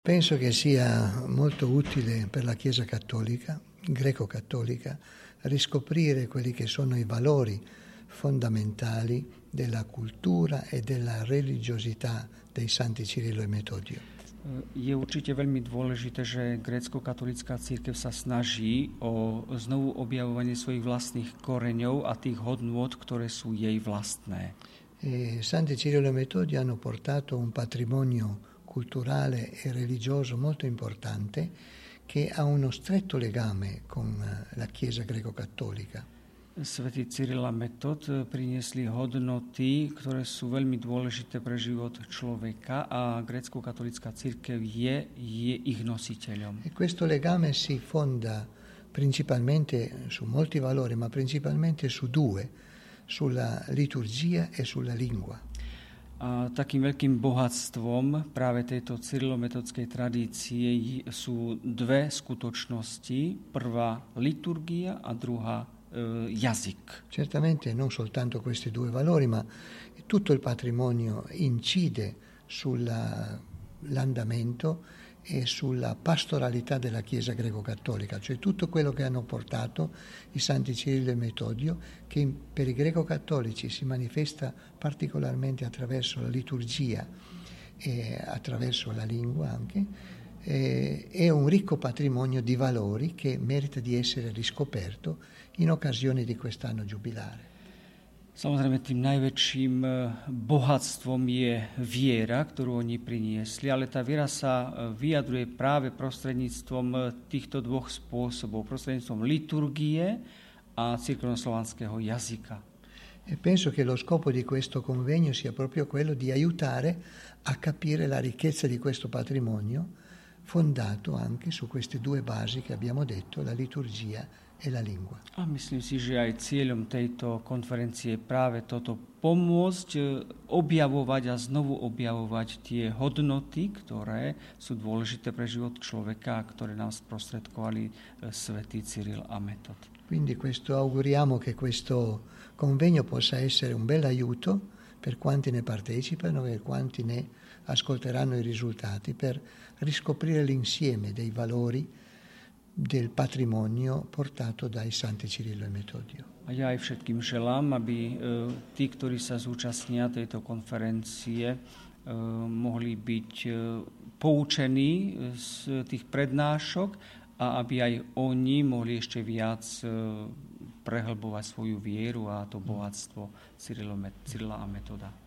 Penso che sia molto utile per la Chiesa cattolica, greco-cattolica, riscoprire quelli che sono i valori fondamentali della cultura e della religiosità dei santi Cirillo e Metodio. Je určite veľmi dôležité, že grécko-katolícka cirkev sa snaží o znovu objavovanie svojich vlastných koreňov a tých hodnôt, ktoré sú jej vlastné. Santi Cirillo e Metodio hanno portato un patrimonio culturale e religioso molto importante che ha uno stretto legame con la Chiesa greco-cattolica. Svätý Cyril a Metod priniesli hodnoty, ktoré sú veľmi dôležité pre život človeka a grécko-katolícka cirkev je ich nositeľom. E questo legame si fonda principalmente su molti valori, ma principalmente su due, sulla liturgia e sulla lingua. A takým veľkým bohatstvom práve tejto cyrilometodskej tradície sú dve skutočnosti. Prvá liturgia a druhá jazyk. Certamente non soltanto questi due valori, ma tutto il patrimonio incide sull'andamento e sulla pastoralità della Chiesa greco-cattolica, cioè tutto quello che hanno portato i santi Cirillo e Metodio, che per i greco-cattolici si manifesta particolarmente attraverso la liturgia e attraverso la lingua anche, è un ricco patrimonio di valori che merita di essere riscoperto in occasione di quest'anno giubilare. Samozrejme, tým najväčším bohatstvom je viera, ktorú oni priniesli, ale tá viera sa vyjadruje práve prostredníctvom týchto dvoch spôsobov, prostredníctvom liturgie a cirkevnoslovanského jazyka. E penso che lo scopo di questo convegno sia proprio quello di aiutare a capire la ricchezza di questo patrimonio, fondato anche su queste due basi che abbiamo detto, la liturgia e la lingua. A myslím si, že aj cieľom tejto konferencie je práve toto, pomôcť objavovať a znovu objavovať tie hodnoty, ktoré sú dôležité pre život človeka a ktoré nám sprostredkovali svätý Cyril a Metod. Quindi auguriamo che questo convegno possa essere un bel aiuto per quanti ne partecipano e per quanti ne ascolteranno i risultati, per riscoprire l'insieme dei valori del patrimonio portato dai santi Cirillo e Metodio. A ja aj všetkým želám, aby tí, ktorí sa zúčastnia tejto konferencie, mohli byť poučení z tých prednášok a aby aj oni mohli ešte viac prehlbovať svoju vieru a to bohatstvo Cyrila a Metoda.